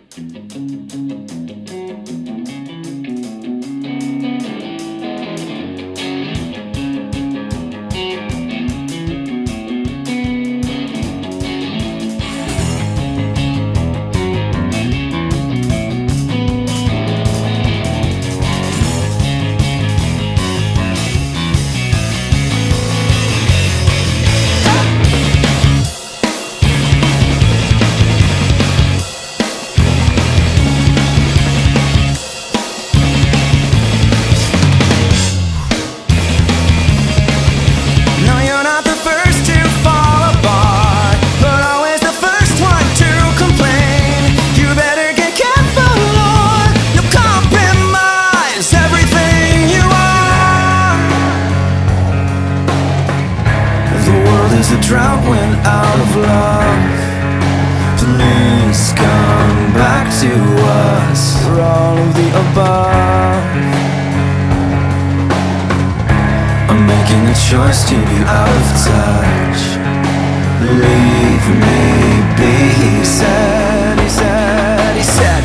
As the drought went out of love, please come back to us for all of the above. I'm making a choice to be out of touch. Leave me be, he said, he said, he said.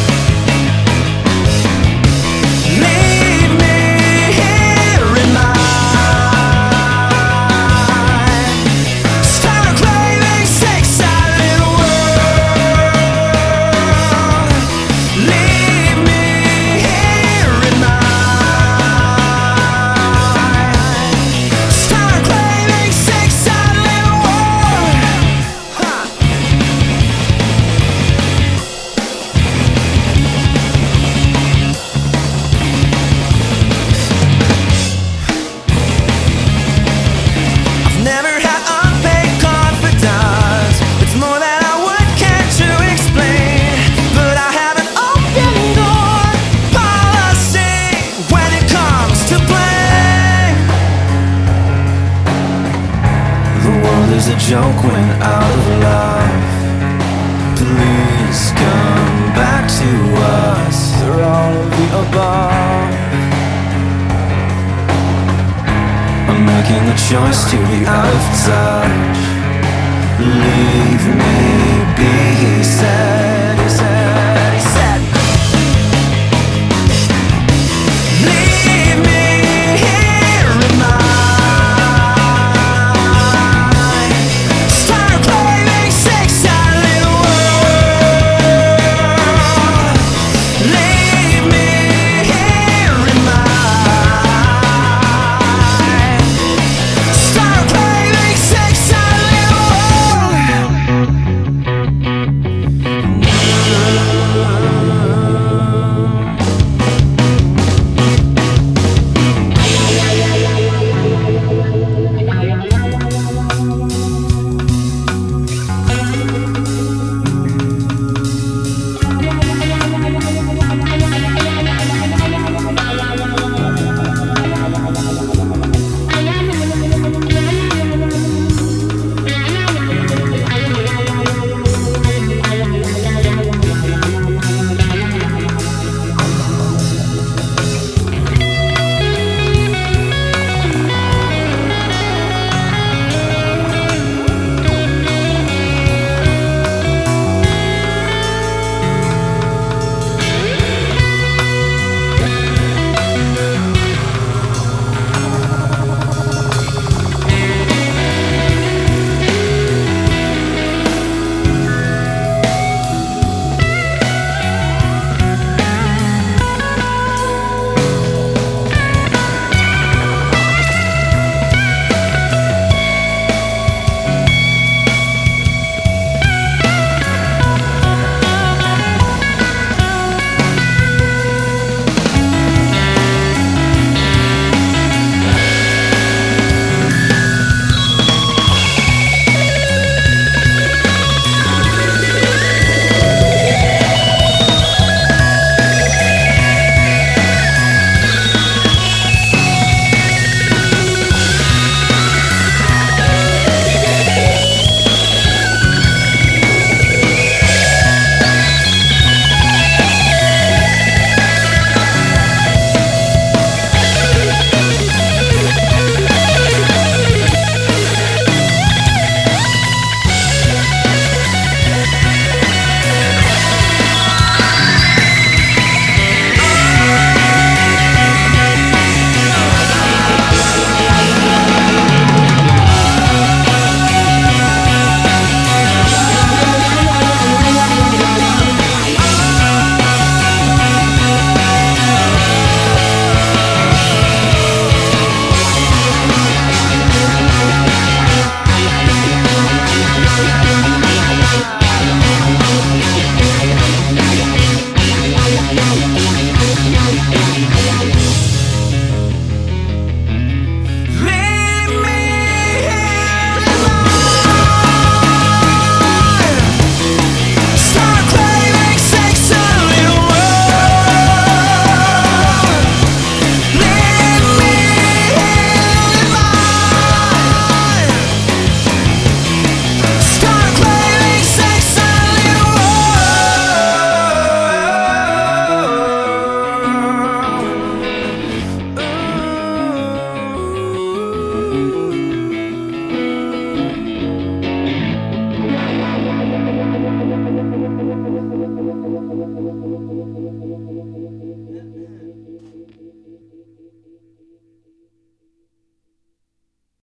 There's a joke when out of love. Please come back to us for all of the above. I'm making a choice to be out of touch. Leave me be.